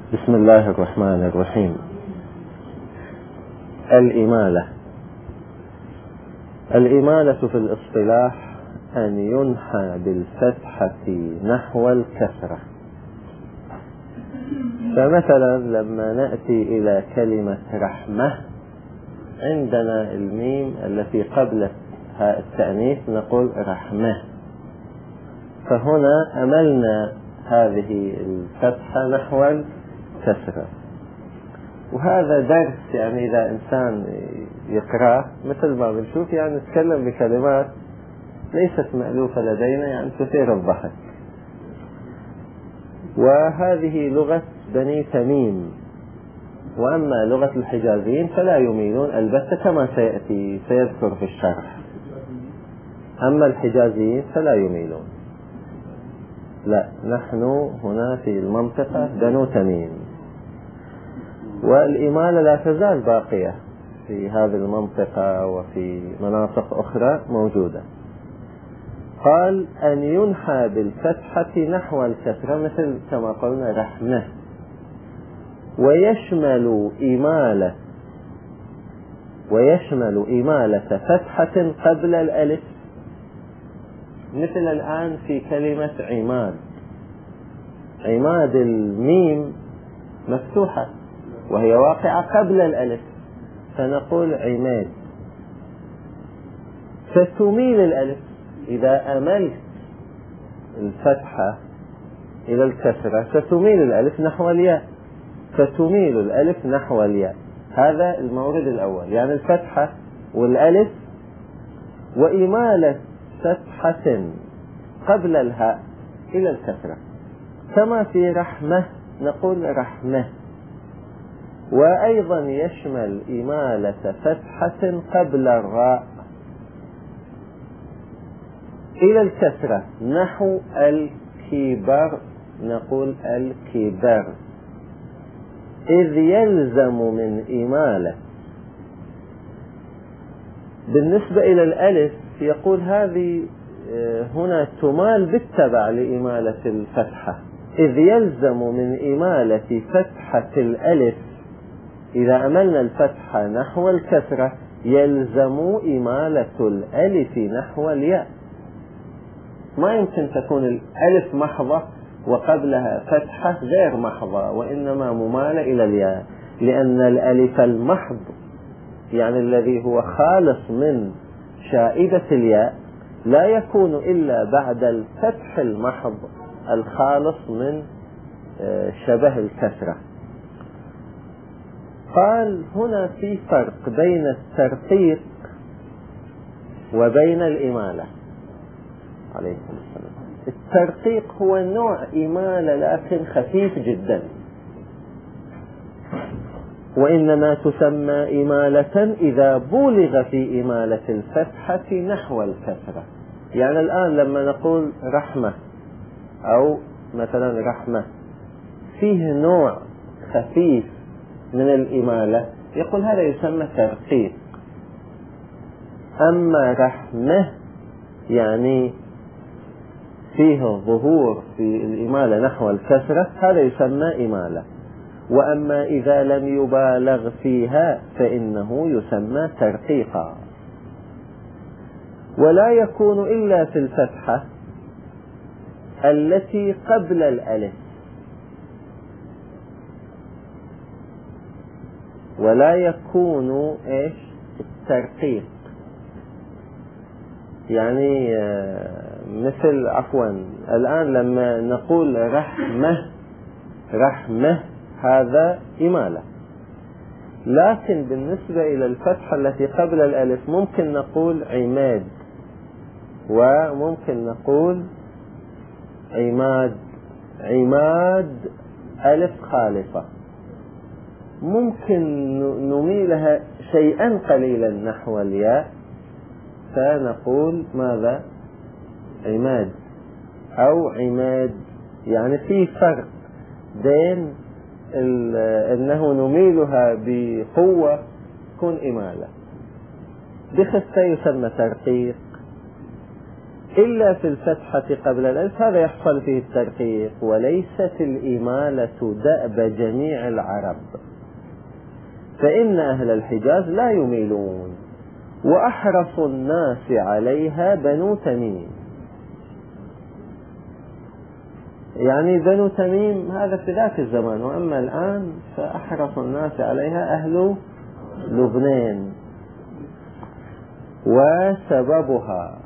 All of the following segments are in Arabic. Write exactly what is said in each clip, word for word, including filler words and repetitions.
بسم الله الرحمن الرحيم. الإمالة. الإمالة في الاصطلاح أن ينحى بالفتحة نحو الكسرة. فمثلا لما نأتي إلى كلمة رحمة عندنا الميم التي قبل هاء التأنيث نقول رحمة، فهنا أملنا هذه الفتحة نحو الكسرة. وهذا درس يعني إذا إنسان يقرأ مثل ما بنشوف يعني نتكلم بكلمات ليست مألوفة لدينا يعني تثير الضحك. وهذه لغة بني تميم، وأما لغة الحجازيين فلا يميلون البتة كما سيأتي سيذكر في الشرح. أما الحجازيين فلا يميلون، لا، نحن هنا في المنطقة بنو تميم، والإمالة لا تزال باقية في هذه المنطقة وفي مناطق أخرى موجودة. قال أن ينحى بالفتحة نحو الكسرة مثل كما قلنا رحمة، ويشمل إمالة ويشمل إمالة فتحة قبل الألف، مثل الآن في كلمة عماد. عماد الميم مفتوحة وهي واقعة قبل الألف، فنقول عماد، فتميل الألف. إذا أملت الفتحة إلى الكسرة ستميل الألف نحو الياء، فتميل الألف نحو الياء. هذا المورد الأول، يعني الفتحة والألف وإمالة فتحة قبل الهاء إلى الكسرة، كما في رحمة نقول رحمة. وأيضا يشمل إمالة فتحة قبل الراء إلى الكسرة نحو الكبر، نقول الكبر، إذ يلزم من إمالة. بالنسبة إلى الألف يقول هذه هنا تمال بالتبع لإمالة الفتحة، إذ يلزم من إمالة فتحة الألف. إذا أملنا الفتحة نحو الكسرة يلزم إمالة الألف نحو الياء. ما يمكن تكون الألف محضة وقبلها فتحة غير محضة، وإنما ممالة إلى الياء، لأن الألف المحض يعني الذي هو خالص من شائبة الياء لا يكون إلا بعد الفتح المحض الخالص من شبه الكسرة. قال هنا في فرق بين الترقيق وبين الإمالة. عليكم السلام. الترقيق هو نوع إمالة لكن خفيف جدا، وإنما تسمى إمالة إذا بولغ في إمالة الفتحة نحو الكسرة. يعني الآن لما نقول رحمة أو مثلا رحمة فيه نوع خفيف من الإمالة يقول هذا يسمى ترقيق. أما رحمة يعني فيه ظهور في الإمالة نحو الكسرة هذا يسمى إمالة. وأما إذا لم يبالغ فيها فإنه يسمى ترقيقا، ولا يكون إلا في الفتحة التي قبل الألف، ولا يكون إيش الترقيق. يعني مثل عفوا الآن لما نقول رحمة رحمة هذا إمالة، لكن بالنسبة إلى الفتحة التي قبل الألف ممكن نقول عماد، وممكن نقول عماد. عماد ألف خالصة، ممكن نميلها شيئا قليلا نحو الياء فنقول ماذا؟ عماد أو عماد. يعني في فرق بين أنه نميلها بقوة تكون إمالة، بخفة يسمى ترقيق، إلا في الفتحة قبل الألف هذا يحصل فيه الترقيق، وليست الإمالة دأب جميع العرب، فإن أهل الحجاز لا يميلون، وأحرص الناس عليها بنو تميم. يعني بنو تميم هذا في ذاك الزمان، وأما الآن فأحرص الناس عليها أهل لبنان. وسببها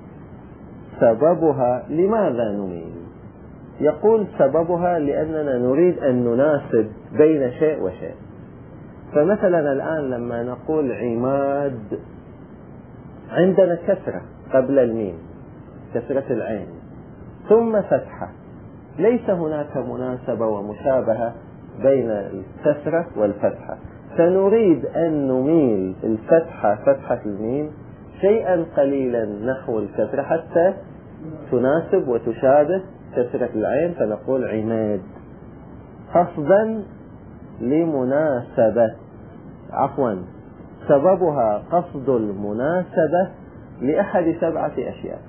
سببها لماذا نميل؟ يقول سببها لأننا نريد أن نناسب بين شيء وشيء. فمثلا الآن لما نقول عماد عندنا كسرة قبل الميم، كسرة العين، ثم فتحة، ليس هناك مناسبة ومشابهة بين الكسرة والفتحة، فنريد أن نميل الفتحة فتحة الميم شيئا قليلا نحو الكسرة حتى تناسب وتشابه كسرة العين، فنقول عماد، قصدا لمناسبة عفوا سببها قصد المناسبة لأحد سبعة أشياء: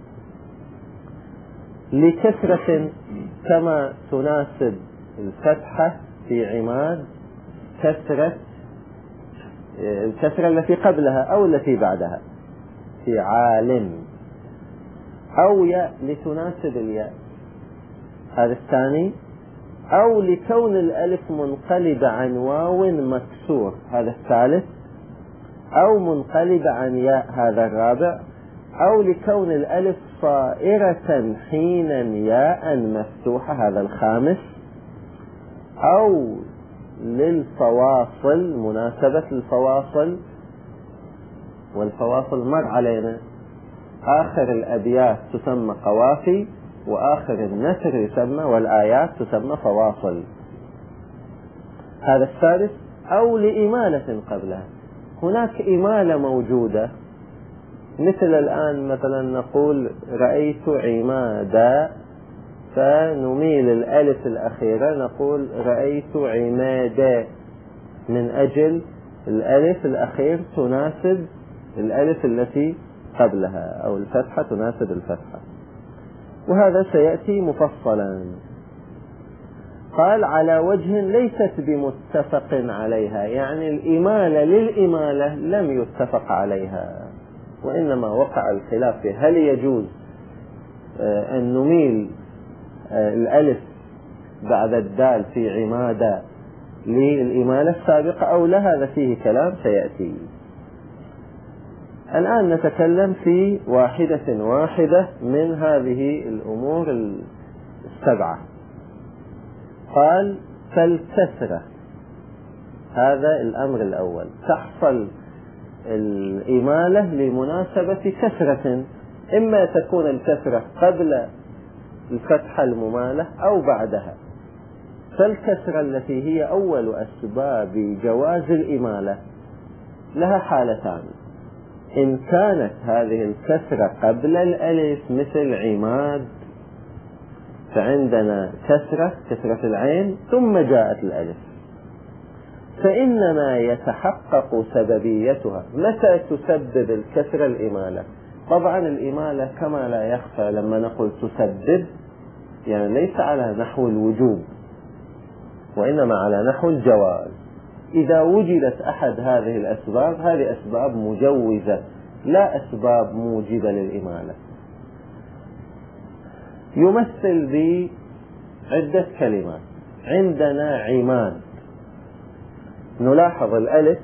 لكسرة كما تناسب الفتحة في عماد كسرة الكسرة التي قبلها أو التي بعدها في عالم، أو ياء لتناسب الياء، هذا الثاني، أو لكون الألف منقلب عن واو مكسور، هذا الثالث، أو منقلب عن ياء، هذا الرابع، أو لكون الألف صائرة حينا ياء مفتوحة، هذا الخامس، أو للفواصل، مناسبة الفواصل، والفواصل مر علينا، آخر الأبيات تسمى قوافي، وآخر النثر يسمى، والآيات تسمى فواصل، هذا السادس، أو لإمالة قبلها. هناك إمالة موجودة، مثل الآن مثلا نقول رأيت عمادا، فنميل الألف الأخيرة نقول رأيت عمادا، من أجل الألف الأخير تناسب الألف التي قبلها، أو الفتحة تناسب الفتحة، وهذا سيأتي مفصلا. قال على وجه ليست بمتفق عليها، يعني الإمالة للإمالة لم يتفق عليها، وإنما وقع الخلاف في هل يجوز أن نميل الألف بعد الدال في عمادة للإمالة السابقة أو لا، هذا فيه كلام سيأتي. الآن نتكلم في واحدة واحدة من هذه الأمور السبعة. قال فالكسرة، هذا الأمر الأول، تحصل الإمالة لمناسبة كسرة، إما تكون الكسرة قبل الفتحة الممالة أو بعدها. فالكسرة التي هي أول أسباب جواز الإمالة لها حالتان: إن كانت هذه الكسرة قبل الألف مثل عماد، فعندنا كسرة كسرة العين ثم جاءت الألف، فإنما يتحقق سببيتها متى تسبب الكسرة الإمالة. طبعا الإمالة كما لا يخفى لما نقول تسبب، يعني ليس على نحو الوجوب، وإنما على نحو الجواز. إذا وجدت أحد هذه الأسباب، هذه أسباب مجوزة لا أسباب موجبة للإمالة. يمثل بعدة كلمات. عندنا عماد، نلاحظ الألف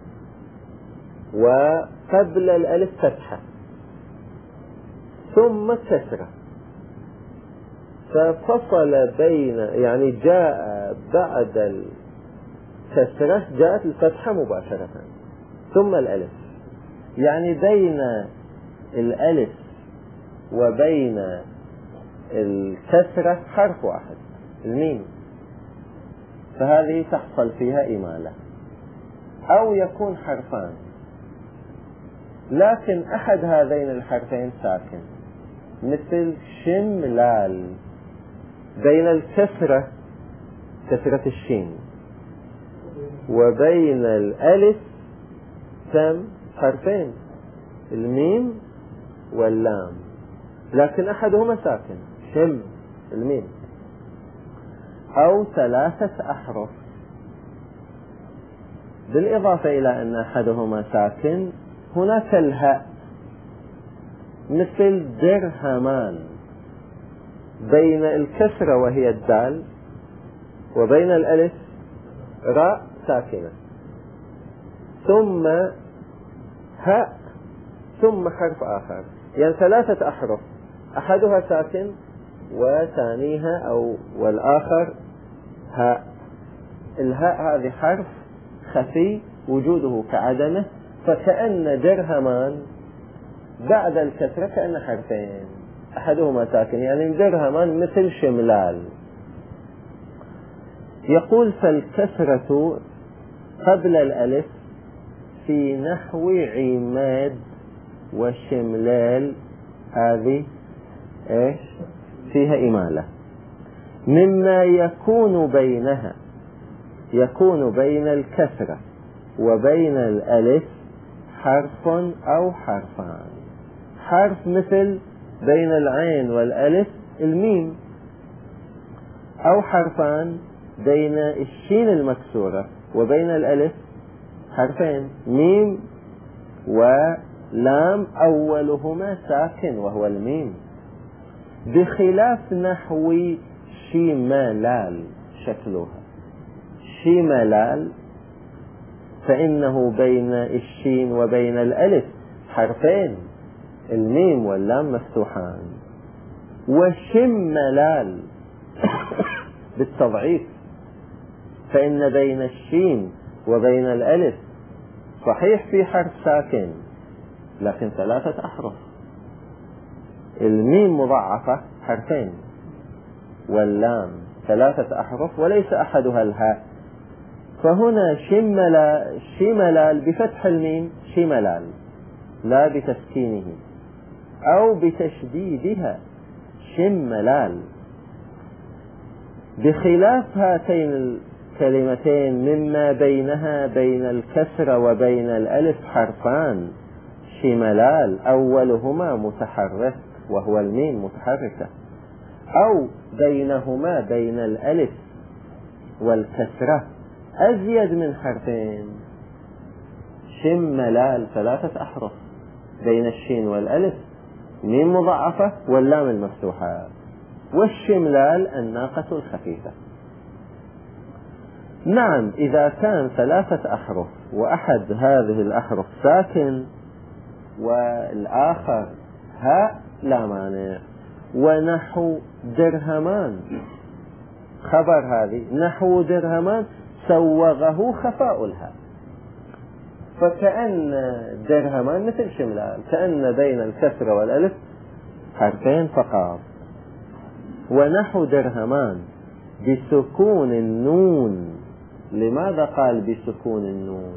وقبل الألف فتحة ثم كسرة، ففصل بين، يعني جاء بعد الكسرة جاءت الفتحة مباشرة ثم الألف، يعني بين الألف وبين الكسرة حرف واحد، الميم، فهذه تحصل فيها إمالة. أو يكون حرفان لكن أحد هذين الحرفين ساكن، مثل شملال، بين الكسرة كسرة الشين وبين الألف كم حرفين، الميم واللام، لكن أحدهما ساكن، شم الميم، أو ثلاثة أحرف. بالإضافة إلى أن أحدهما ساكن هناك الهاء، مثل درهمان، بين الكسرة وهي الدال وبين الألف راء ساكنة، ثم هاء، ثم حرف آخر، يعني ثلاثة أحرف، أحدها ساكن وثانيها أو والآخر هاء. الهاء هذه حرف خفي وجوده كعدمه، فكأن درهمان بعد الكسرة كأن حرفين أحدهما ساكن، يعني درهمان مثل شملال. يقول فالكسرة قبل الألف في نحو عماد وشملال هذه إيش فيها إمالة، مما يكون بينها، يكون بين الكسرة وبين الألف حرف أو حرفان. حرف مثل بين العين والألف الميم، أو حرفان بين الشين المكسورة وبين الألف حرفين، ميم ولام أولهما ساكن وهو الميم، بخلاف نحو شملال شكلها. شملال فإنه بين الشين وبين الألف حرفين، الميم واللام مفتوحان. وشملال بالتضعيف، فإن بين الشين وبين الألف صحيح في حرف ساكن لكن ثلاثة أحرف، الميم مضاعفة حرفين واللام ثلاثة أحرف وليس أحدها الهاء، فهنا شملال, شملال بفتح الميم شملال لا بتسكينه، أو بتشديدها شملال، بخلاف هاتين الكلمتين مما بينها بين الكسرة وبين الألف حرفان، شملال أولهما متحرك وهو الميم متحركة، أو بينهما بين الألف والكسرة أزيد من حرفين، شملال ثلاثة أحرف بين الشين والألف، ميم مضاعفة واللام المفتوحة، والشملال الناقة الخفيفة. نعم إذا كان ثلاثة أحرف وأحد هذه الأحرف ساكن والآخر هاء لا مانع. ونحو درهمان خبر هذه، نحو درهمان سوغه خفاء الهاء، فكأن درهمان مثل شملال، كأن بين الكسرة والألف حرفين فقط. ونحو درهمان بسكون النون. لماذا قال بسكون النون؟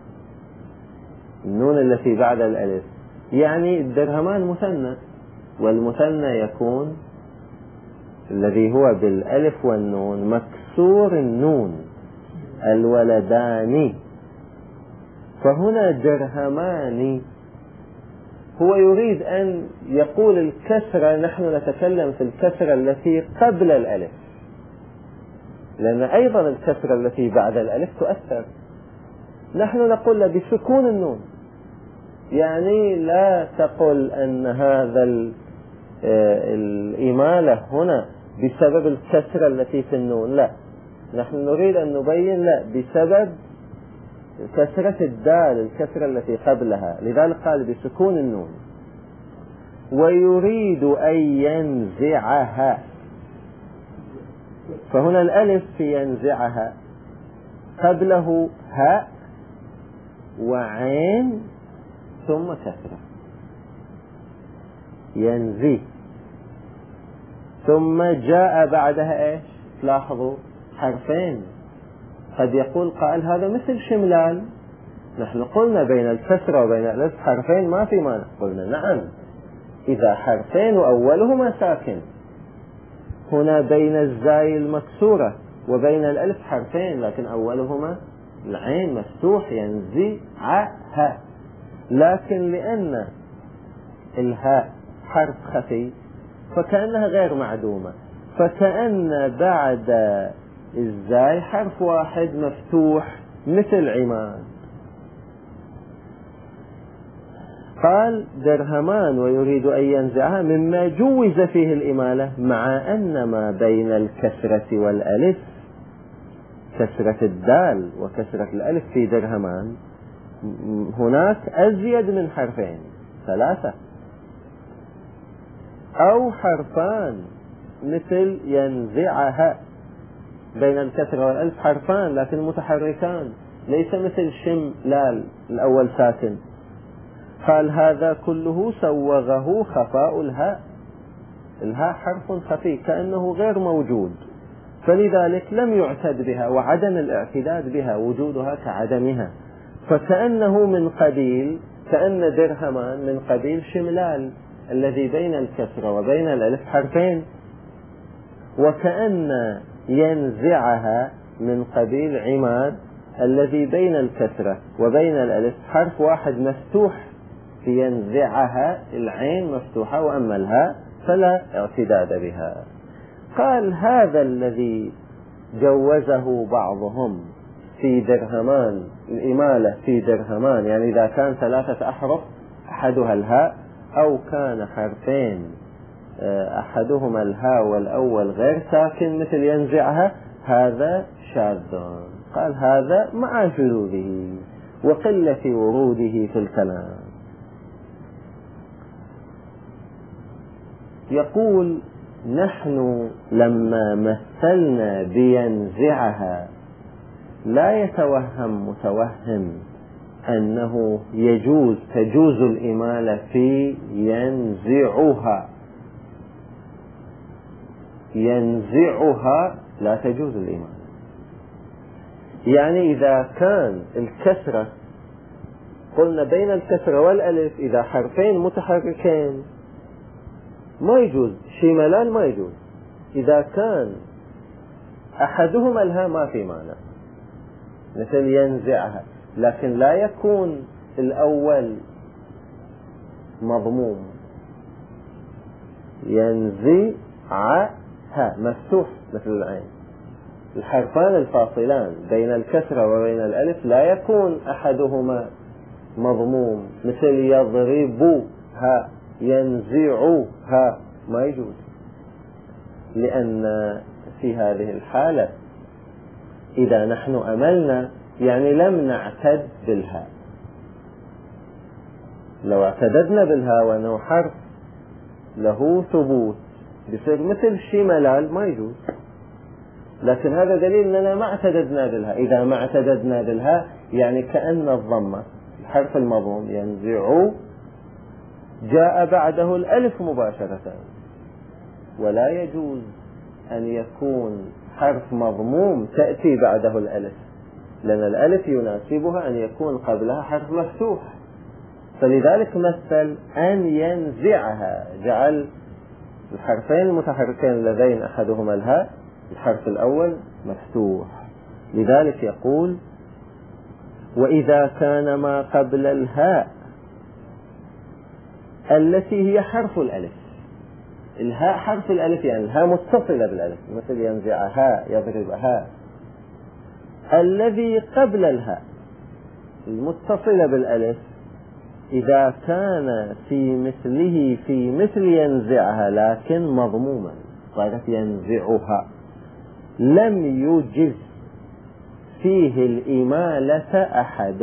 النون التي بعد الألف، يعني الدرهمان مثنى، والمثنى يكون الذي هو بالألف والنون مكسور النون، الولدان. فهنا درهمان هو يريد أن يقول الكسرة، نحن نتكلم في الكسرة التي قبل الألف، لأن أيضا الكسرة التي بعد الألف تؤثر. نحن نقول بسكون النون، يعني لا تقل أن هذا الإمالة هنا بسبب الكسرة التي في النون، لا، نحن نريد أن نبين لا بسبب كسرة الدال، الكسرة التي قبلها، لذلك قال بسكون النون. ويريد أن ينزعها، فهنا الألف في ينزعها قبله هاء وعين ثم كسرة، ينزي، ثم جاء بعدها ايش؟ لاحظوا حرفين. قد يقول قائل هذا مثل شملال، نحن قلنا بين الكسرة وبين الألف حرفين ما في مانع، قلنا نعم إذا حرفين وأولهما ساكن. هنا بين الزاي المكسورة وبين الألف حرفين لكن أولهما العين مفتوح، ينزي ع ها، لكن لأن الهاء حرف خفي فكأنها غير معدومة، فكأن بعد الزاي حرف واحد مفتوح مثل عماد. قال درهمان ويريد أن ينزعها مما جوز فيه الإمالة، مع أن ما بين الكسرة والألف، كسرة الدال وكسرة الألف في درهمان هناك أزيد من حرفين، ثلاثة أو حرفان مثل ينزعها، بين الكسرة والألف حرفان لكن متحركان، ليس مثل شم لال الأول ساكن. قال هذا كله سوغه خفاء الهاء، الهاء حرف خفي كأنه غير موجود، فلذلك لم يعتد بها، وعدم الاعتداد بها وجودها كعدمها، فكأنه من قبيل، كأن درهمان من قبيل شملال الذي بين الكسرة وبين الألف حرفين، وكأن ينزعها من قبيل عماد الذي بين الكسرة وبين الألف حرف واحد مفتوح، في ينزعها العين مفتوحة وأما الهاء فلا اعتداد بها. قال هذا الذي جوزه بعضهم في درهمان، الإمالة في درهمان، يعني إذا كان ثلاثة أحرف أحدها الهاء أو كان حرفين أحدهما الهاء والأول غير ساكن مثل ينزعها، هذا شاذ. قال هذا مع شذوذه وقلة وروده في الكلام. يقول نحن لما مثلنا بينزعها لا يتوهم متوهم أنه يجوز تجوز الإمالة في ينزعها، ينزعها لا تجوز الإمالة. يعني إذا كان الكسرة، قلنا بين الكسرة والألف إذا حرفين متحركين ما يجوز، شملان ما يجوز. إذا كان أحدهما الهاء ما في معنى مثل ينزعها، لكن لا يكون الأول مضموم، ينزعها مفتوح مثل العين، الحرفان الفاصلان بين الكسرة وبين الألف لا يكون أحدهما مضموم مثل يضربها ينزعها، ما يجوز، لأن في هذه الحالة إذا نحن أملنا يعني لم نعتد بالهاء، لو اعتددنا بالهاء وأنه حرف له ثبوت بصير مثل شملال ما يجوز، لكن هذا دليل أننا ما اعتددنا بالهاء. إذا ما اعتددنا بالهاء يعني كأن الضمة الحرف المضموم ينزع جاء بعده الألف مباشرة، ولا يجوز أن يكون حرف مضموم تأتي بعده الألف، لأن الألف يناسبها أن يكون قبلها حرف مفتوح، فلذلك مثل أن ينزعها، جعل الحرفين المتحركين اللذين أحدهما الهاء الحرف الأول مفتوح. لذلك يقول وإذا كان ما قبل الهاء التي هي حرف الألف، الهاء حرف الألف يعني الهاء متصلة بالألف مثل ينزعها يضربها، الذي قبل الهاء المتصلة بالألف إذا كان في مثله في مثل ينزعها لكن مضموما صارت ينزعها لم يجز فيه الإمالة أحد،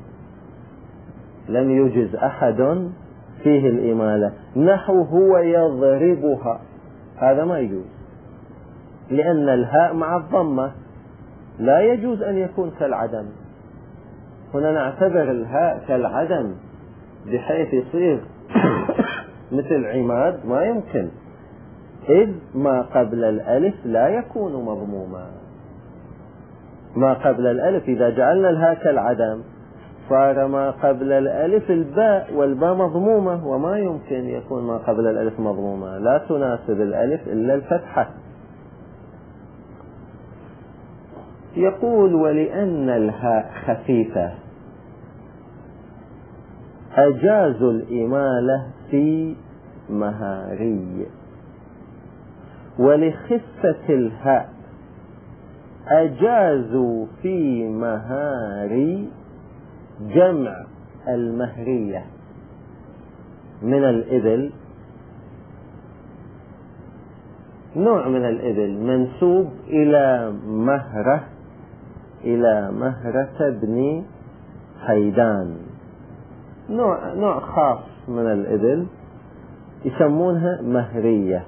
لم يجز أحد فيه الإمالة، نحو هو يضربها، هذا ما يجوز، لأن الهاء مع الضمة لا يجوز أن يكون كالعدم. هنا نعتبر الهاء كالعدم بحيث يصير مثل عماد، ما يمكن، إذ ما قبل الألف لا يكون مضموما. ما قبل الألف إذا جعلنا الهاء كالعدم صار ما قبل الألف الباء، والباء مضمومة، وما يمكن يكون ما قبل الألف مضمومة، لا تناسب الألف إلا الفتحة. يقول ولأن الهاء خفيفة أجازوا الإمالة في مهاري. ولخفة الهاء أجازوا في مهاري جمع المهرية من الإبل، نوع من الإبل منسوب إلى مهرة إلى مهرة بن حيدان، نوع, نوع خاص من الإبل يسمونها مهرية.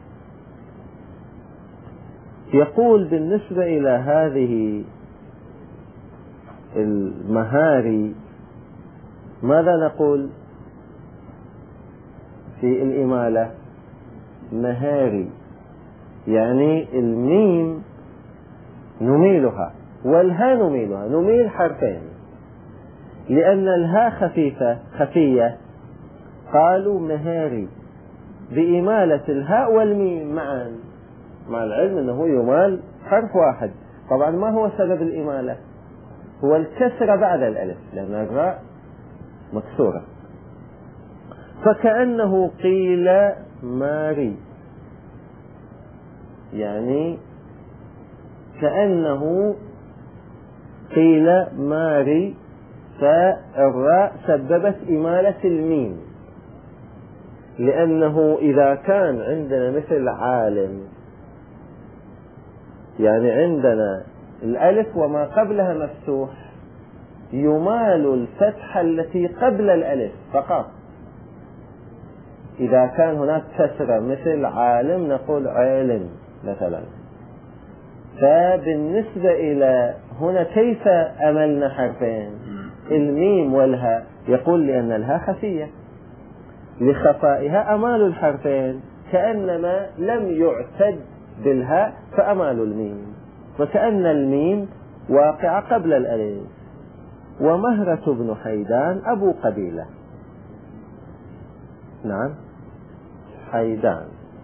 يقول بالنسبة إلى هذه المهاري ماذا نقول في الإمالة؟ مهاري، يعني الميم نميلها والها نميلها، نميل حرفين، لأن الها خفيفة خفية قالوا مهاري بإمالة الهاء والميم معا، مع العلم أنه يمال حرف واحد. طبعا ما هو سبب الإمالة؟ هو الكسرة بعد الألف، لأن الراء مكسورة. فكأنه قيل ماري، يعني كأنه قيل ماري، فالراء سببت إمالة الميم، لأنه إذا كان عندنا مثل عالم، يعني عندنا الألف وما قبلها مفتوح، يمال الفتحة التي قبل الألف فقط. إذا كان هناك كسرة مثل عالم نقول عالم مثلا. فبالنسبة إلى هنا كيف أملنا حرفين الميم والها؟ يقول لأن الها خفية، لخفائها أمال الحرفين، كأنما لم يعتد بالهاء فأمال الميم، وكأن الميم واقع قبل الألف. ومهرة بن حيدان أبو قبيلة، نعم حيدان.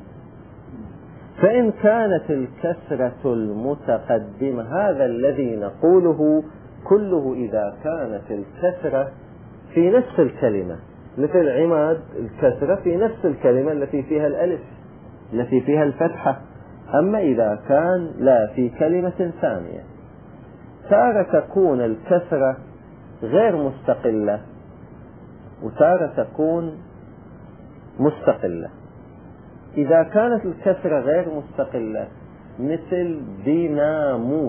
فإن كانت الكسرة المتقدمة، هذا الذي نقوله كله إذا كانت الكسرة في نفس الكلمة، مثل عماد الكسرة في نفس الكلمة التي فيها الألف التي فيها الفتحة. أما إذا كان لا في كلمة ثانية، تارة تكون الكسرة غير مستقلة وتارة تكون مستقلة. إذا كانت الكسرة غير مستقلة مثل بناموس،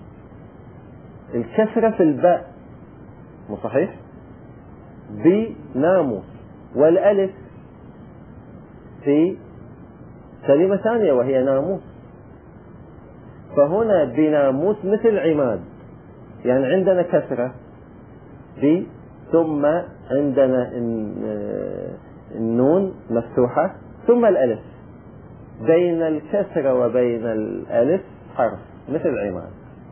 الكسرة في الباء مو صحيح؟ بناموس، والألف في كلمة ثانية وهي ناموس. فهنا بناموس مثل عماد، يعني عندنا كسرة ب، ثم عندنا النون مفتوحة، ثم الألف، بين الكسرة وبين الألف حرف مثل عماد.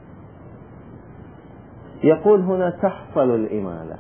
يقول هنا تحصل الإمالة.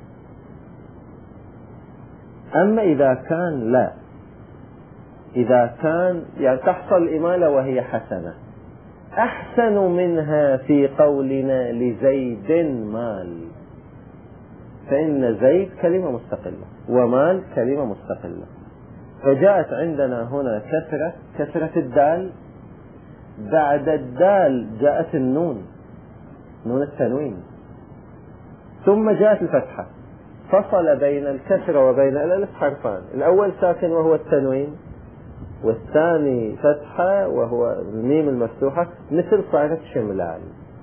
أما إذا كان لا، إذا كان يعني تحصل الإمالة وهي حسنة، أحسن منها في قولنا لزيد مال، فإن زيد كلمة مستقلة ومال كلمة مستقلة. فجاءت عندنا هنا كسرة، كسرة الدال، بعد الدال جاءت النون، نون التنوين، ثم جاءت الفتحة، فصل بين الكسرة وبين الألف حرفان، الأول ساكن وهو التنوين، والثاني فتحة وهو الميم المفتوحة، مثل صارت شملال.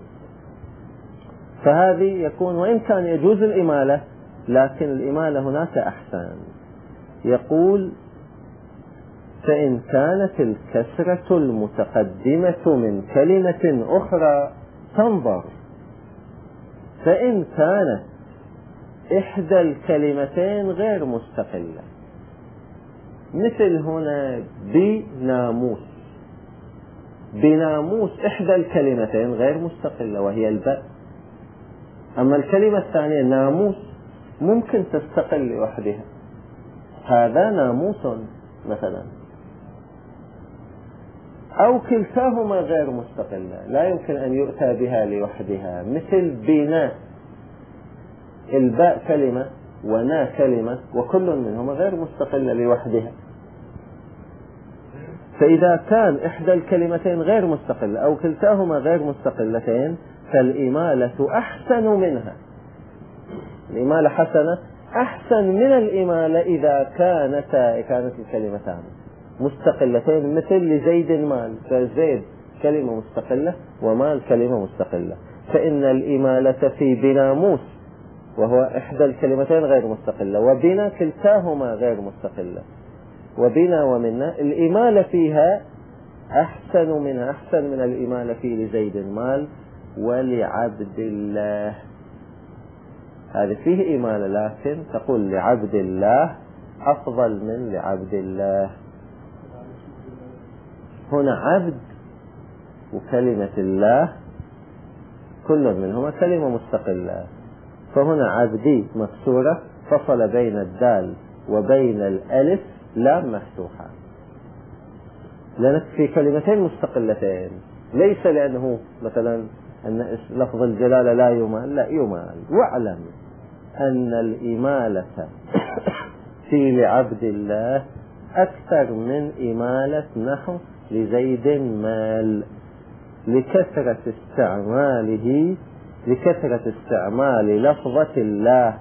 فهذه يكون وإن كان يجوز الإمالة، لكن الإمالة هناك أحسن. يقول فإن كانت الكسرة المتقدمة من كلمة أخرى تنظر، فإن كانت إحدى الكلمتين غير مستقلة، مثل هنا بناموس، بناموس إحدى الكلمتين غير مستقلة وهي الباء. أما الكلمة الثانية ناموس ممكن تستقل لوحدها، هذا ناموس مثلا، أو كلتاهما غير مستقلة لا يمكن أن يؤتى بها لوحدها، مثل بناء، الباء كلمة ونا كلمة وكل منهما غير مستقلة لوحدها، فإذا كان إحدى الكلمتين غير مستقلة أو كلتاهما غير مستقلتين فالإمالة أحسن منها. الإمالة حسنة أحسن من الإمالة إذا كانتا كانت الكلمتان مستقلتين، مثل لزيد مال، فزيد كلمة مستقلة ومال كلمة مستقلة، فإن الإمالة في بناموس وهو إحدى الكلمتين غير مستقلة، وبنا كلتاهما غير مستقلة، وبنا ومنا الإمالة فيها أحسن منها، أحسن من الإمالة في لزيد مال ولعبد الله. هذه فيه إمالة لكن تقول لعبد الله أفضل من لعبد الله. هنا عبد وكلمة الله كل منهما كلمة مستقلة، فهنا عبدي مكسورة فصل بين الدال وبين الألف لام مفتوحة، لأنك في كلمتين مستقلتين، ليس لأنه مثلا أن لفظ الجلالة لا يمال، لا يمال. واعلم أن الإمالة في لعبد الله أكثر من إمالة نحو لزيد مال، لكثرة استعماله لكثرة استعمال لفظة الله،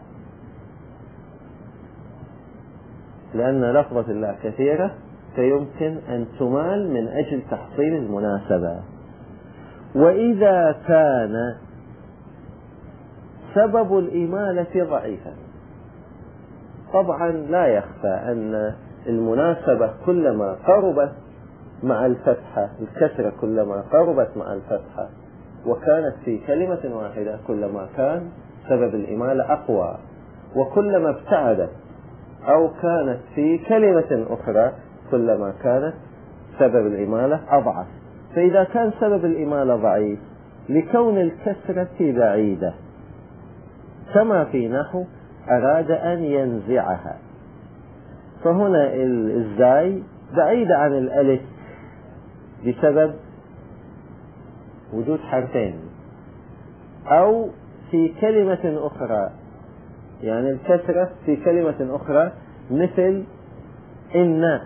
لأن لفظة الله كثيرة فيمكن أن تمال من أجل تحصيل المناسبة. وإذا كان سبب الإمالة ضعيفا، طبعا لا يخفى أن المناسبة كلما قربت مع الفتحة، الكسرة كلما قربت مع الفتحة وكانت في كلمة واحدة كلما كان سبب الإمالة أقوى، وكلما ابتعدت أو كانت في كلمة أخرى كلما كانت سبب الإمالة أضعف. فإذا كان سبب الإمالة ضعيف لكون الكسرة بعيدة، كما في نحو أراد أن ينزعها، فهنا الزاي بعيدة عن الألف بسبب وجود حرفين، أو في كلمة أخرى، يعني الكسرة في كلمة أخرى مثل إن،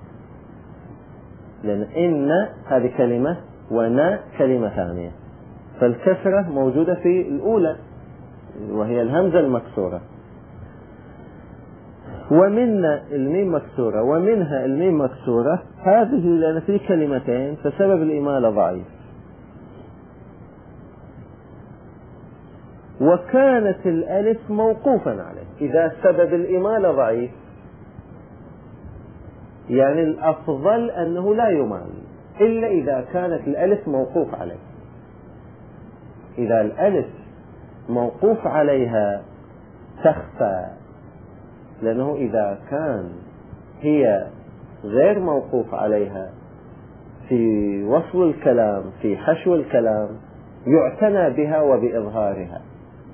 لأن إن هذه كلمة ونا كلمة ثانية، فالكسرة موجودة في الأولى وهي الهمزة المكسورة، ومنا الميم مكسورة ومنها الميم مكسورة، هذه لأن في كلمتين فسبب الإمالة ضعيف. وكانت الألف موقوفا عليه، إذا سبب الإمالة ضعيف يعني الأفضل أنه لا يمال إلا إذا كانت الألف موقوف عليه. إذا الألف موقوف عليها تخفى، لأنه إذا كان هي غير موقوف عليها في وصل الكلام في حشو الكلام يعتنى بها وبإظهارها.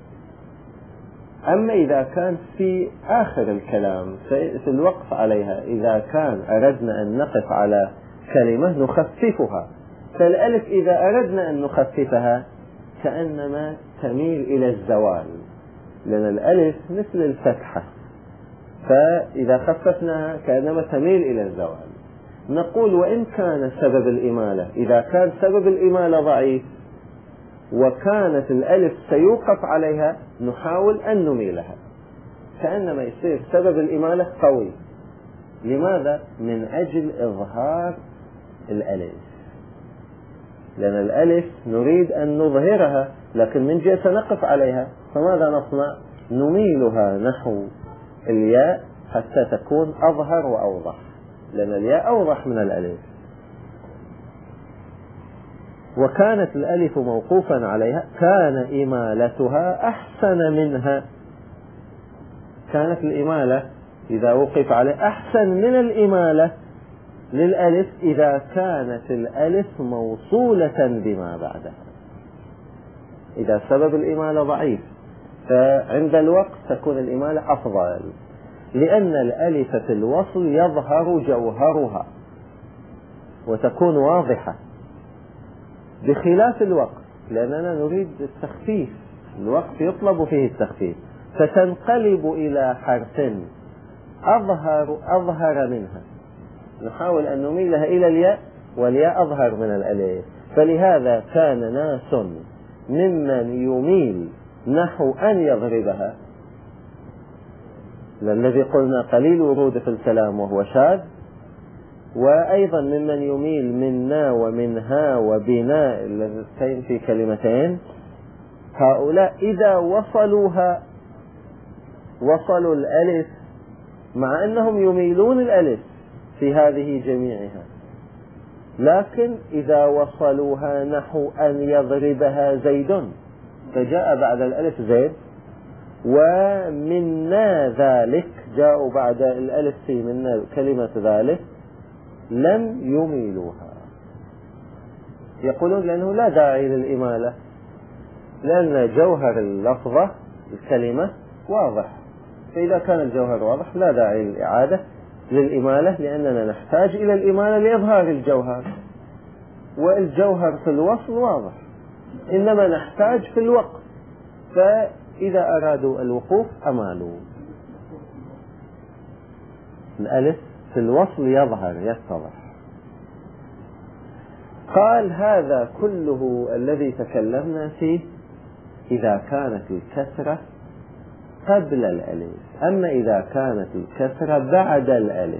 أما إذا كان في آخر الكلام في الوقف عليها، إذا كان أردنا أن نقف على كلمة نخففها، فالألف إذا أردنا أن نخففها كأنما تميل إلى الزوال، لأن الألف مثل الفتحة، فإذا خففناها كأنما تميل إلى الزوال. نقول وإن كان سبب الإمالة، إذا كان سبب الإمالة ضعيف وكانت الألف سيوقف عليها نحاول أن نميلها، كأنما يصير سبب الإمالة قوي. لماذا؟ من أجل إظهار الألف، لأن الألف نريد أن نظهرها، لكن من جهة نقف عليها فماذا نصنع؟ نميلها نحو الياء حتى تكون أظهر وأوضح، لأن الياء أوضح من الألف. وكانت الألف موقوفا عليها كان إمالتها أحسن منها، كانت الإمالة إذا وقف عليه أحسن من الإمالة للألف إذا كانت الألف موصولة بما بعدها. إذا سبب الإمالة ضعيف فعند الوقت تكون الإمالة أفضل، لأن الألف في الوصل يظهر جوهرها وتكون واضحة، بخلاف الوقت لأننا نريد التخفيف، الوقت يطلب فيه التخفيف، فتنقلب إلى حرف أظهر أظهر منها، نحاول أن نميلها إلى الياء، والياء أظهر من الألف. فلهذا كان ناس ممن يميل نحو أن يضربها، الذي قلنا قليل ورود في الكلام وهو شاذ، وأيضا ممن يميل منا ومنها وبناء اللذتين في كلمتين. هؤلاء إذا وصلوها وصلوا الألف، مع أنهم يميلون الألف في هذه جميعها، لكن إذا وصلوها نحو أن يضربها زيد، فجاء بعد الألف زيد، ومنا ذلك جاءوا بعد الألف في منا كلمة ذلك، لم يميلوها. يقولون لأنه لا داعي للإمالة، لأن جوهر اللفظة الكلمة واضح، فإذا كان الجوهر واضح لا داعي للإعادة للإمالة، لأننا نحتاج إلى الإمالة لإظهار الجوهر، والجوهر في الوصل واضح، إنما نحتاج في الوقف، فإذا أرادوا الوقوف أمالوا. الألف في الوصل يظهر يتضح. قال هذا كله الذي تكلمنا فيه إذا كانت الكسرة قبل الألف. أما إذا كانت الكسرة بعد الألف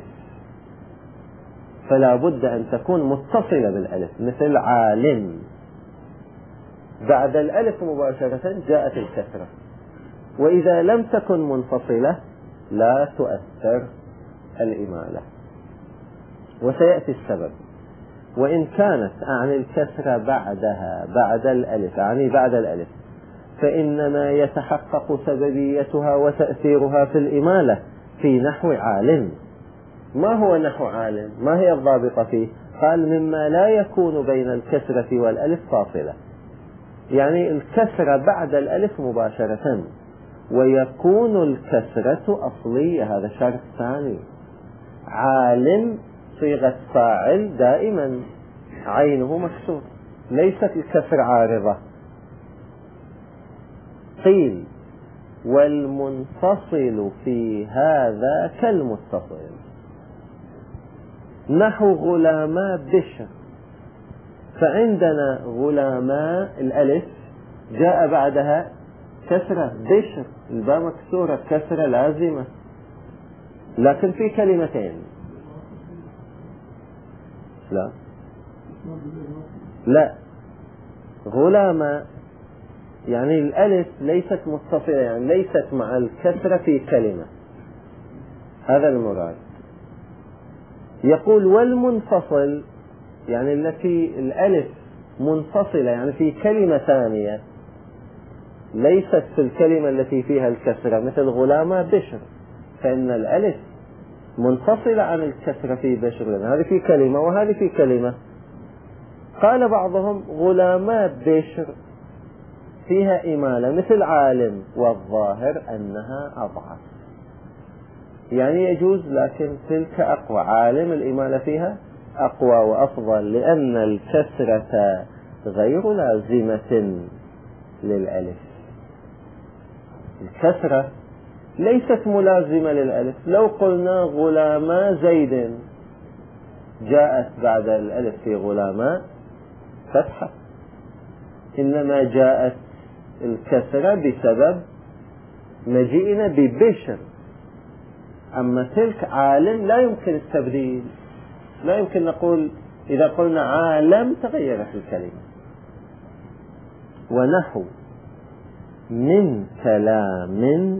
فلا بد أن تكون متصلة بالألف، مثل عالم، بعد الألف مباشرة جاءت الكسرة، وإذا لم تكن منفصلة لا تؤثر الإمالة. وسيأتي السبب. وإن كانت أعني الكسرة بعدها بعد الألف، أعني بعد الألف، فإنما يتحقق سببيتها وتأثيرها في الإمالة في نحو عالم. ما هو نحو عالم؟ ما هي الضابطة فيه؟ قال مما لا يكون بين الكسرة والألف فاصلة، يعني الكسرة بعد الألف مباشرة، ويكون الكسرة أصلية، هذا شرط ثاني. عالم صيغة فاعل دائما عينه مكسور، ليست الكسر عارضة. قيل والمنفصل في هذا كالمتصل، نحو غلاما بشر، فعندنا غلاما الألف جاء بعدها كسرة، بشر الباء مكسورة، كسرة لازمة، لكن في كلمتين. لا لا غلاما يعني الألف ليست متصلة، يعني ليست مع الكسرة في كلمة، هذا المراد. يقول والمنفصل يعني التي الألف منفصلة، يعني في كلمة ثانية ليست في الكلمة التي فيها الكسرة، مثل غلاما بشر، فإن الألف منفصلة عن الكسرة في بشر، لأن هذه في كلمة وهذه في كلمة. قال بعضهم غلاما بشر فيها إمالة مثل عالم، والظاهر أنها أضعف، يعني يجوز، لكن تلك أقوى. عالم الإمالة فيها أقوى وأفضل، لأن الكسرة غير لازمة للألف. الكسرة ليست ملازمة للألف. لو قلنا غلاما زيد، جاءت بعد الألف في غلاما فتحة، إنما جاءت الكسرة بسبب مجيئنا ببشر. أما تلك عالم لا يمكن التبديل، لا يمكن نقول إذا قلنا عالم تغيرت الكلمة. ونحو من كلام،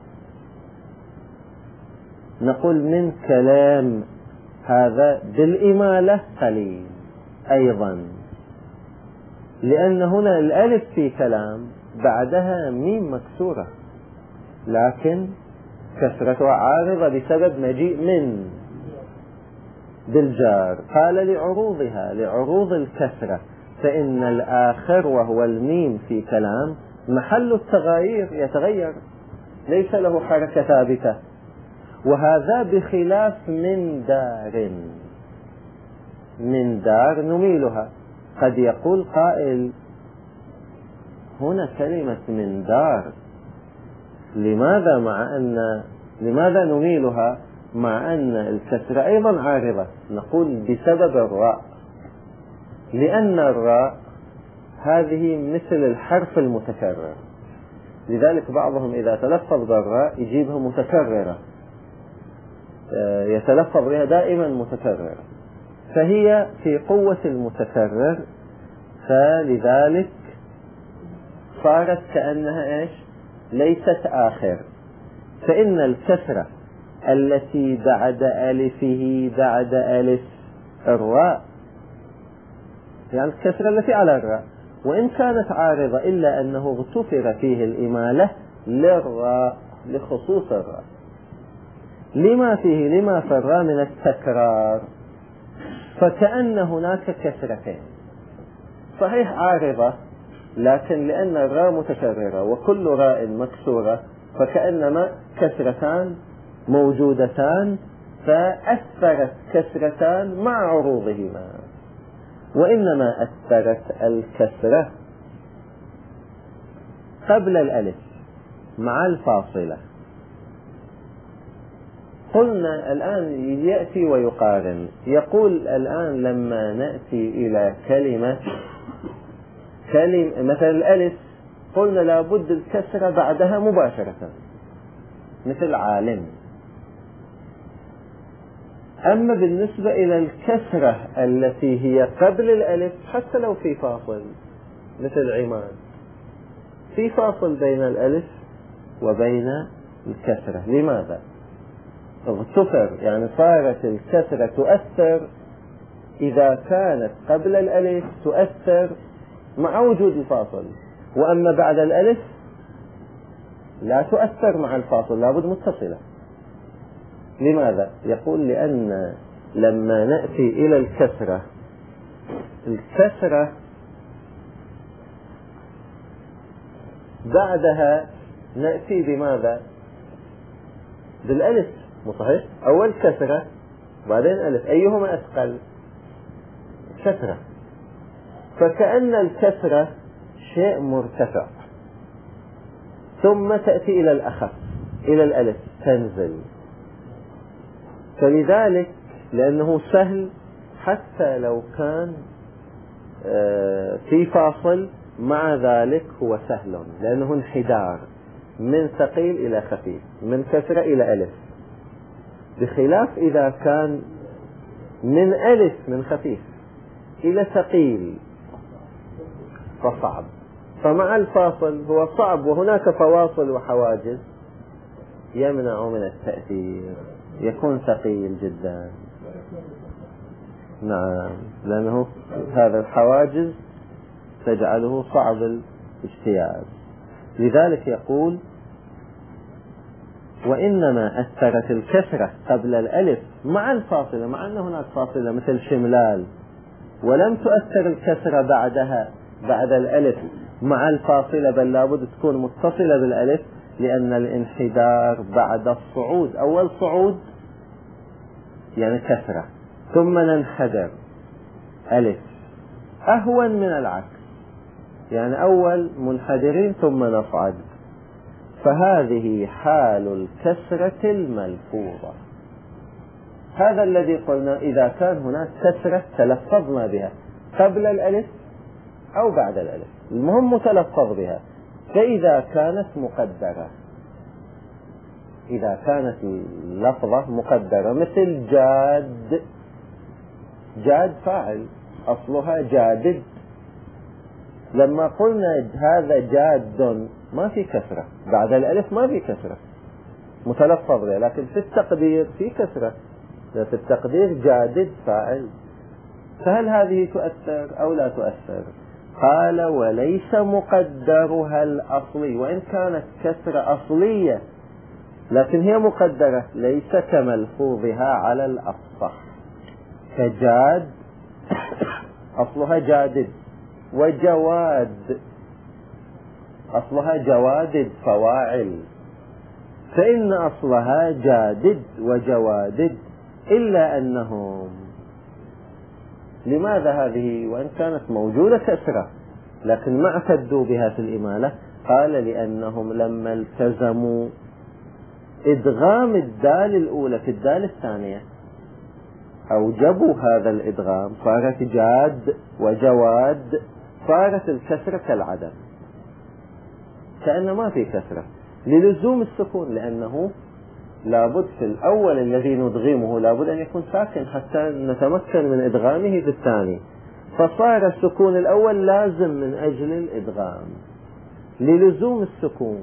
نقول من كلام هذا بالإمالة قليل أيضا، لأن هنا الألف في كلام بعدها ميم مكسورة، لكن كسرتها عارضة بسبب مجيء من بالجار. قال لعروضها، لعروض الكسرة، فإن الآخر وهو الميم في كلام محل التغيير، يتغير، ليس له حركة ثابتة. وهذا بخلاف من دار، من دار نميلها. قد يقول قائل هنا كلمة من دار، لماذا مع أن لماذا نميلها مع أن الكسرة أيضا عارضة، نقول بسبب الراء، لأن الراء هذه مثل الحرف المتكرر، لذلك بعضهم إذا تلفظ بالراء يجيبها متكررة، يتلفظ بها دائما متكررة، فهي في قوة المتكرر، فلذلك صارت كأنها إيش؟ ليست آخر. فإن الكسرة التي بعد ألفه بعد ألف الراء، يعني الكسرة التي على الراء، وإن كانت عارضة إلا أنه اغتفر فيه الإمالة للراء لخصوص الراء، لما فيه لما في الراء من التكرار، فكأن هناك كسرتين صحيح عارضة، لكن لأن الراء متكررة وكل راء مكسورة فكأنما كسرتان موجودتان، فأثرت كسرتان مع عروضهما. وإنما أثرت الكسرة قبل الألف مع الفاصلة. قلنا الآن يأتي ويقارن، يقول الآن لما نأتي إلى كلمة كلمة مثل الألف قلنا لابد الكسرة بعدها مباشرة مثل عالم. أما بالنسبة إلى الكسرة التي هي قبل الألف حتى لو في فاصل مثل عماد، في فاصل بين الألف وبين الكسرة، لماذا؟ اغتفر، يعني صارت الكسرة تؤثر إذا كانت قبل الألف تؤثر مع وجود الفاصل، وأما بعد الألف لا تؤثر مع الفاصل، لابد متصلة. لماذا؟ يقول لأن لما نأتي إلى الكسرة، الكسرة بعدها نأتي بماذا؟ بالألف، مو صحيح؟ أول كسرة بعدين ألف، أيهما أثقل؟ كسرة، فكأن الكسرة شيء مرتفع ثم تأتي إلى الأخف إلى الألف تنزل، فلذلك لأنه سهل حتى لو كان في فاصل مع ذلك هو سهل، لأنه انحدار من ثقيل إلى خفيف، من كسرة إلى ألف، بخلاف إذا كان من ألف من خفيف إلى ثقيل فصعب، فمع الفاصل هو صعب، وهناك فواصل وحواجز يمنع من التأثير، يكون ثقيل جدا. نعم، لأنه هذا الحواجز تجعله صعب الاجتياز. لذلك يقول وإنما أثرت الكسرة قبل الألف مع الفاصلة، مع أن هناك فاصلة مثل شملال، ولم تؤثر الكسرة بعدها بعد الألف مع الفاصلة، بل لابد تكون متصلة بالألف، لأن الانحدار بعد الصعود، أول صعود يعني كسرة ثم ننحدر ألف، أهون من العكس، يعني أول منحدرين ثم نصعد، فهذه حال الكسرة الملفوظة. هذا الذي قلنا إذا كان هناك كسرة تلفظنا بها قبل الألف أو بعد الألف، المهم متلفظ بها. فإذا كانت مقدرة، إذا كانت اللفظة مقدرة مثل جاد، جاد فاعل أصلها جادد، لما قلنا هذا جاد ما في كسرة، بعد الألف ما في كسرة متلفظ بها، لكن في التقدير في كسرة، في التقدير جادد فاعل، فهل هذه تؤثر أو لا تؤثر؟ قال وليس مقدرها الأصلي، وإن كانت كسرة أصلية لكن هي مقدرة، ليس كملفوظها على الأفصح، كجاد أصلها جادد، وجواد أصلها جوادد فواعل، فإن أصلها جادد وجوادد، إلا أنهم لماذا هذه وإن كانت موجودة كسرة لكن ما اعتدوا بها في الإمالة؟ قال لأنهم لما التزموا إدغام الدال الأولى في الدال الثانية أوجبوا هذا الإدغام، صارت جاد وجواد، صارت الكسرة كالعدم، كأنه ما في كسرة للزوم السكون، لأنه لابد في الأول الذي ندغمه لابد أن يكون ساكن حتى نتمكن من إدغامه في الثاني، فصار السكون الأول لازم من أجل الإدغام للزوم السكون،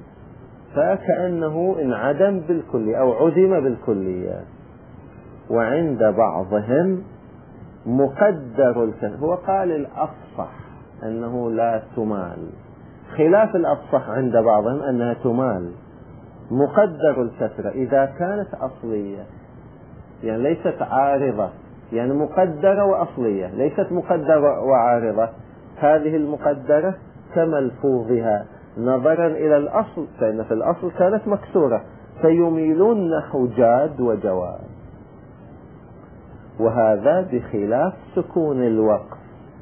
فكأنه انعدم بالكلية أو عدم بالكلية. وعند بعضهم مقدر الكسر، هو قال الأفصح أنه لا تمال، خلاف الأفصح عند بعضهم أنها تمال. مقدر الكسرة إذا كانت أصلية، يعني ليست عارضة، يعني مقدرة وأصلية، ليست مقدرة وعارضة. هذه المقدرة كملفوظها نظرا إلى الأصل، فإن في الأصل كانت مكسورة، فيميلون نحو جاد وجواد، وهذا بخلاف سكون الوقف.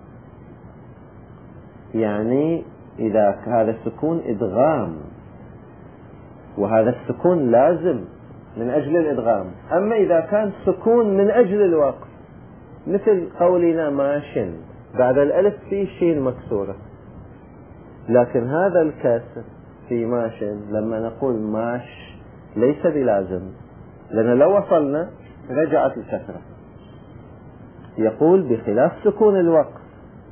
يعني إذا هذا السكون إدغام، وهذا السكون لازم من أجل الإدغام. أما إذا كان سكون من أجل الوقف، مثل قولنا ماشٍ، بعد الألف في شين مكسورة، لكن هذا الكسر في ماشٍ لما نقول ماش ليس بلازم، لأن لو وصلنا رجعت الكسرة. يقول بخلاف سكون الوقف،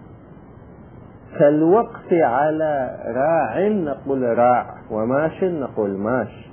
كالوقف على راع نقول راع، وماش نقول ماش،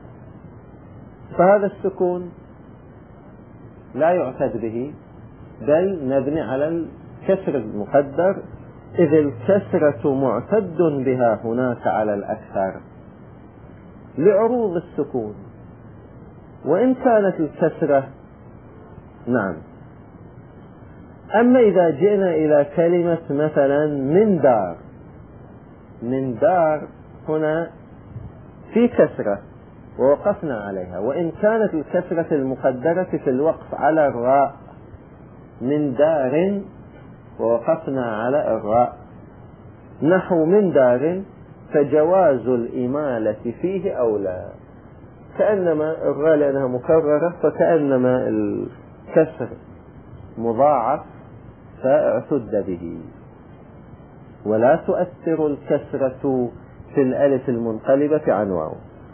فهذا السكون لا يعتد به، بل نبني على الكسر المقدر، إذ الكسرة معتد بها هناك على الأكثر لعروض السكون. وإن كانت الكسرة نعم. أما إذا جئنا إلى كلمة مثلا من دار، من دار هنا في كسرة ووقفنا عليها، وإن كانت الكسرة المقدرة في الوقف على الراء، من دار ووقفنا على الراء، نحو من دار، فجواز الإمالة فيه أولى، كأنما الراء لأنها مكررة فكأنما الكسر مضاعف فاعتد به، ولا تؤثر الكسرة في الألف المنقلبة عن واو.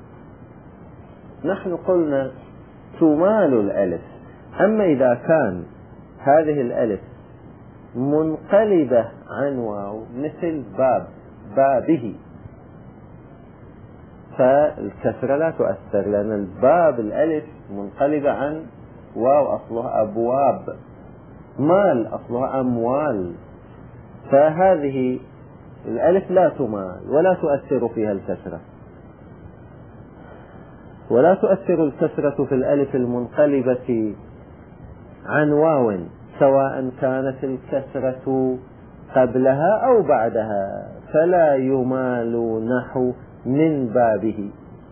نحن قلنا تمال الألف، أما إذا كان هذه الألف منقلبة عن واو مثل باب، بابه، فالكسرة لا تؤثر، لأن الباب الألف منقلبة عن واو أصلها أبواب، مال أصلها أموال، فهذه الألف لا تمال ولا تؤثر فيها الكسرة. ولا تؤثر الكسرة في الألف المنقلبة عن واو، سواء كانت الكسرة قبلها أو بعدها، فلا يمال نحو من بابه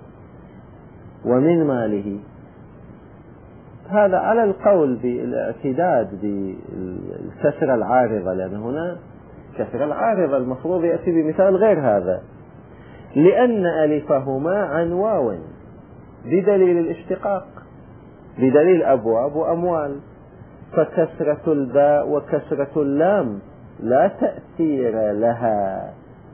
ومن ماله. هذا على القول بالاعتداد بالكسرة العارضة، لأن هنا كسرة العارضة المفروض يأتي بمثال غير هذا، لأن ألفهما عن واو بدليل الاشتقاق، بدليل أبواب وأموال، فكسرة الباء وكسرة اللام لا تأثير لها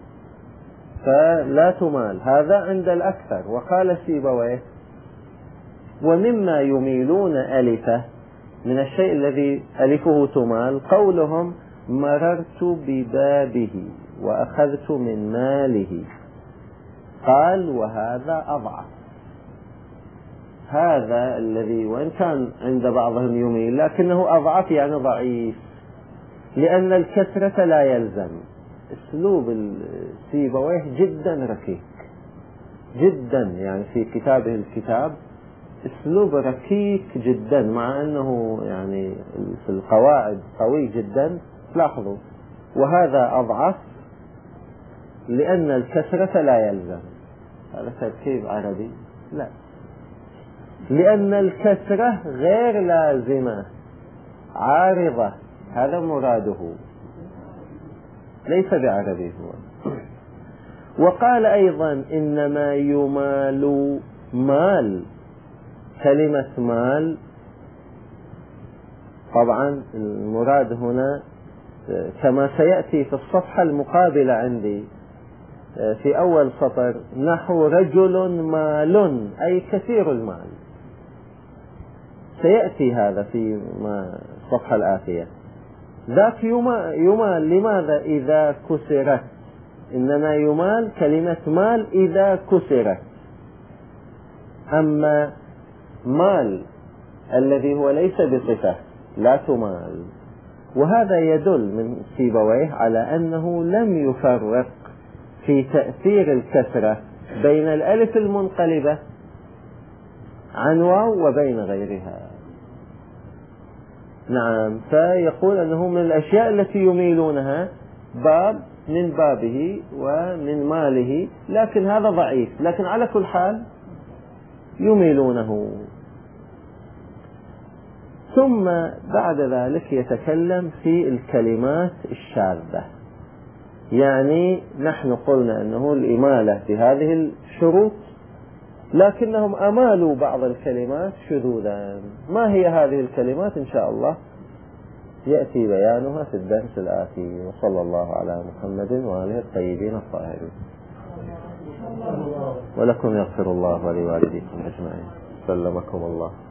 فلا تمال. هذا عند الأكثر. وقال سيبويه: ومما يميلون ألفه من الشيء الذي ألفه تمال قولهم مررت ببابه وأخذت من ماله. قال: وهذا أضعف، هذا الذي وإن كان عند بعضهم يميل لكنه أضعف، يعني ضعيف، لأن الكسرة لا يلزم. اسلوب سيبويه جدا ركيك جدا، يعني في كتابه الكتاب اسلوب ركيك جدا، مع انه يعني في القواعد قوي جدا. لاحظوا: وهذا أضعف لأن الكسرة لا يلزم. هذا تركيب عربي؟ لا، لأن الكسرة غير لازمة، عارضة، هذا مراده، ليس بعربي هو. وقال أيضا: إنما يمال مال. كلمة مال طبعا المراد هنا كما سيأتي في الصفحة المقابلة عندي في أول سطر نحو رجل مال أي كثير المال، سيأتي هذا في الصفحة الآتية. ذاك يمال لماذا إذا كسرت، إنما يمال كلمة مال إذا كسرت. أما مال الذي هو ليس بصفة لا تمال. وهذا يدل من سيبويه على أنه لم يفرق في تأثير الكسرة بين الألف المنقلبة عن واو وبين غيرها. نعم، فيقول أنه من الأشياء التي يميلونها باب من بابه ومن ماله، لكن هذا ضعيف، لكن على كل حال يميلونه. ثم بعد ذلك يتكلم في الكلمات الشاذة. يعني نحن قلنا أنه الإمالة بهذه الشروط، لكنهم أمالوا بعض الكلمات شذوذا. ما هي هذه الكلمات؟ إن شاء الله يأتي بيانها في الدرس الآتي. وصلى الله على محمد وآله الطيبين الطاهرين. ولكم يغفر الله ولوالديكم أجمعين. سلمكم الله.